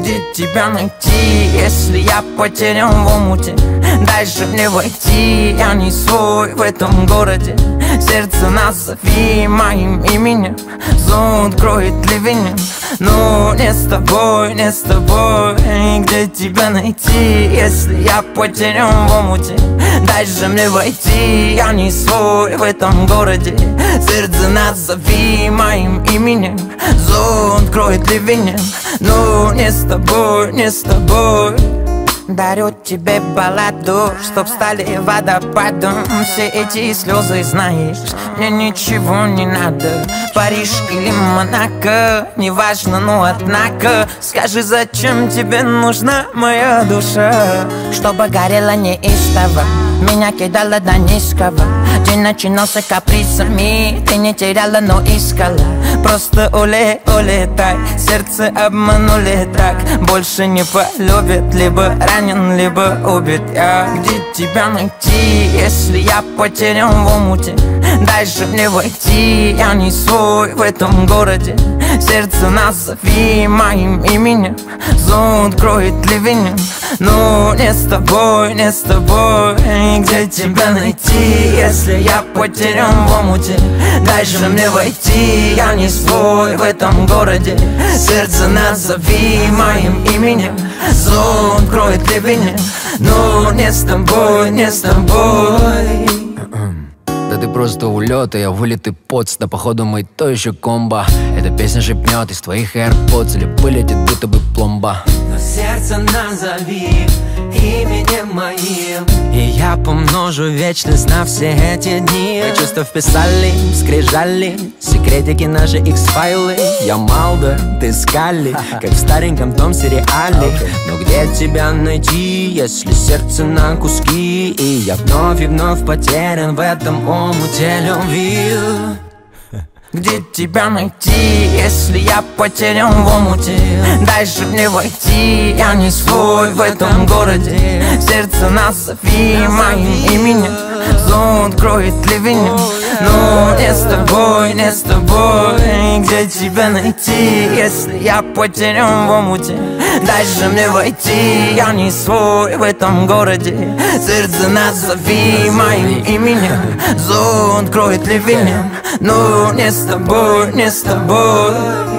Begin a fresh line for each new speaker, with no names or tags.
Где тебя найти, если я потерян в омуте? Дальше мне войти, я не свой в этом городе. Сердце назови моим именем, зонт кроет ливнем. Но не с тобой, не с тобой. Где тебя найти, если я потерян в омуте? Дальше мне войти, я не свой в этом городе. Сердце назови моим именем, зонт кроет ливнем. Но не с тобой, не с тобой. Дарю тебе балладу, чтоб стали водопадом все эти слезы, знаешь, мне ничего не надо. Париж или Монако, неважно, но однако скажи, зачем тебе нужна моя душа? Чтобы горела неистово, меня кидала до низкого. День начинался капризами, ты не теряла, но искала. Просто улетай, сердце обманули так. Больше не полюбит, либо ранен, либо убит я. Где тебя найти, если я потерян в омуте? Дальше мне войти, я не свой в этом городе. Сердце назови моим именем, зонт кроет ливнем. Но не с тобой, не с тобой. Где тебя найти, если я потерян в омуте? Дальше мне войти, я не свой в этом городе. Сердце назови моим именем, зонт кроет ливнем. Но не с тобой, не с тобой.
Да ты просто улет, а я вылитый поц. Да походу мы то еще комбо. Эта песня шепнет из твоих AirPods или вылетит будто бы пломба.
Но сердце назови именем моим, и я помножу вечность на все эти дни. Мы чувства вписали, скрижали секретики наши X-файлы. Я Малдер, ты Скалли, как в стареньком том сериале. Но где тебя найти, если сердце на куски? И я вновь и вновь потерян в этом омуте любви.
Где тебя найти, если я потерян в омуте? Дальше мне войти, я не свой в этом городе. Сердце назови моим именем, зонт кроет ливнем. Но не с тобой, не с тобой. Где тебя найти, если я потерян в омуте? Дальше мне войти, я не свой в этом городе. Сердце назови моим именем, зонт кроет ливнем. Но не с тобой, не с тобой.